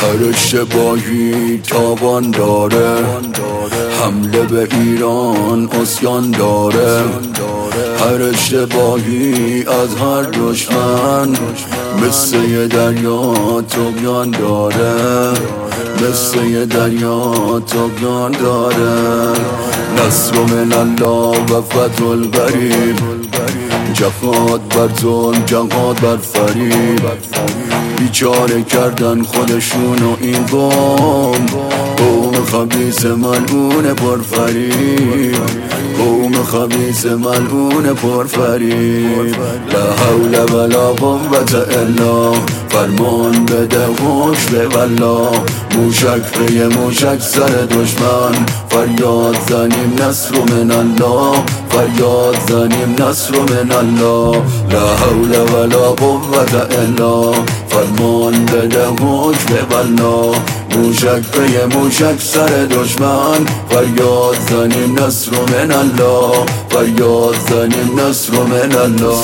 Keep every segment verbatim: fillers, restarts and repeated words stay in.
هر اشتباهی تاوان داره، حمله به ایران عصیان داره. هر اشتباهی از هر دشمن مثل یه دریا طغیان داره، مثل یه دریا طغیان داره. نصر من الله و فتح القریب، جهاد بر ظلم جهاد بر فریب. بیچاره کردن خودشون و این قوم، قوم خبیث ملعون پرفریب، قوم خبیث ملعون پرفریب. لا حول ولا قوة الا فرمان بده حکم به والله. موشک به موشک سر دشمن، فریاد زنیم نصر من الله، فریاد زنیم نصر من الله. لا حول ولا قوة الا فرمان بده حکم به والله. موشک به موشک سر دشمن، فریاد زنیم نصر من الله، فریاد زنیم نصر من الله.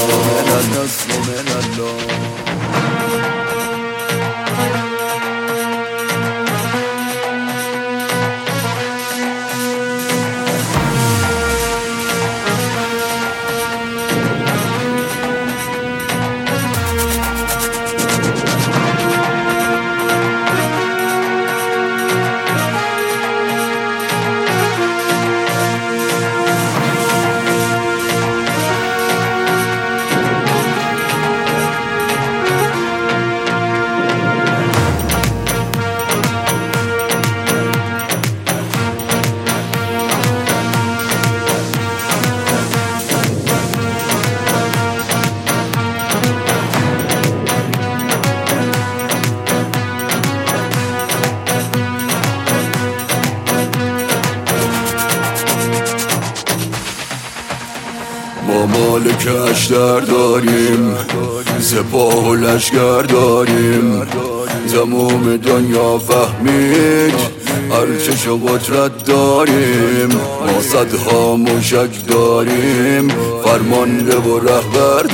ما مالک اشتر داریم، سپاه و لشکر داریم. تمام دنیا فهمید ارتش و قدرت داریم. ما صدها موشک داریم، فرمانده و رهبر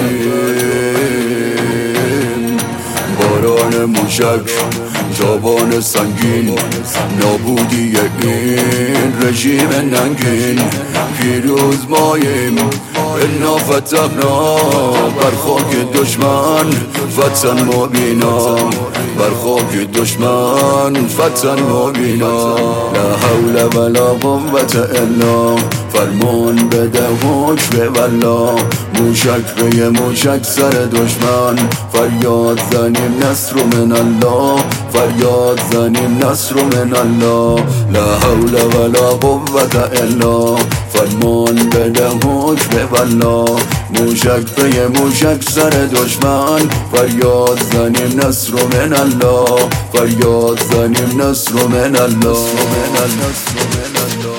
داریم. باران موشک، تابان سنگین، نابودی این رژیم ننگین. پیروز ماییم انا فتحنا، بر خاک دشمن فتح مبینا، بر خاک دشمن فتح مبینا. لا حول ولا قوة الا فرمان بده حکم به والله. موشک به موشک سر دشمن، فریاد زنیم نصر من الله، فریاد زنیم نصر من الله. لا حول ولا قوة الا فرمان بده حکم به والله. موشک به موشک سر دشمن، فریاد زنیم نصر من الله، فریاد زنیم نصر من الله.